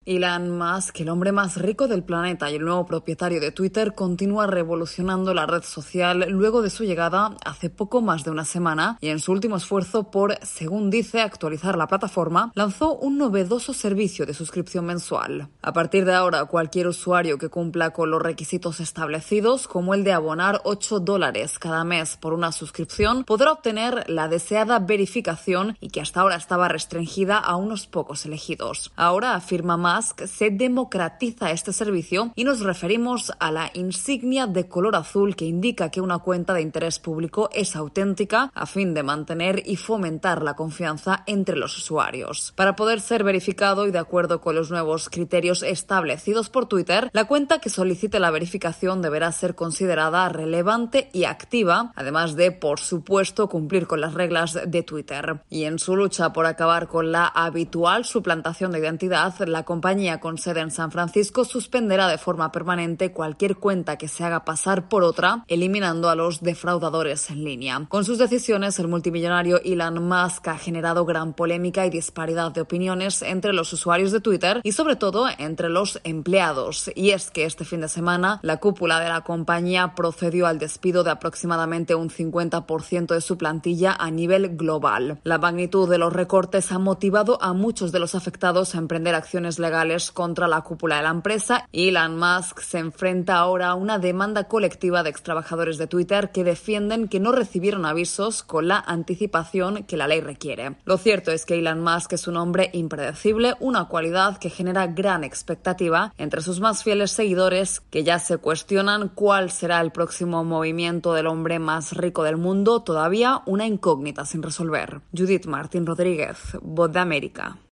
Elon Musk, el hombre más rico del planeta y el nuevo propietario de Twitter, continúa revolucionando la red social luego de su llegada hace poco más de una semana y en su último esfuerzo por, según dice, actualizar la plataforma, lanzó un novedoso servicio de suscripción mensual. A partir de ahora, cualquier usuario que cumpla con los requisitos establecidos, como el de abonar $8 cada mes por una suscripción, podrá obtener la deseada verificación y que hasta ahora estaba restringida a unos pocos elegidos. Ahora, afirma Musk, se democratiza este servicio y nos referimos a la insignia de color azul que indica que una cuenta de interés público es auténtica a fin de mantener y fomentar la confianza entre los usuarios. Para poder ser verificado y de acuerdo con los nuevos criterios establecidos por Twitter, la cuenta que solicite la verificación deberá ser considerada relevante y activa, además de, por supuesto, cumplir con las reglas de Twitter. Y en su lucha por acabar con la habitual suplantación de identidad, la compañía con sede en San Francisco suspenderá de forma permanente cualquier cuenta que se haga pasar por otra, eliminando a los defraudadores en línea. Con sus decisiones, el multimillonario Elon Musk ha generado gran polémica y disparidad de opiniones entre los usuarios de Twitter y sobre todo entre los empleados. Y es que este fin de semana la cúpula de la compañía procedió al despido de aproximadamente un 50% de su plantilla a nivel global. La magnitud de los recortes ha motivado a muchos de los afectados a emprender acciones legales contra la cúpula de la empresa. Elon Musk se enfrenta ahora a una demanda colectiva de extrabajadores de Twitter que defienden que no recibieron avisos con la anticipación que la ley requiere. Lo cierto es que Elon Musk es un hombre impredecible, una cualidad que genera gran expectativa entre sus más fieles seguidores, que ya se cuestionan cuál será el próximo movimiento del hombre más rico del mundo, todavía una incógnita sin resolver. Judith Martín Rodríguez, Voz de América.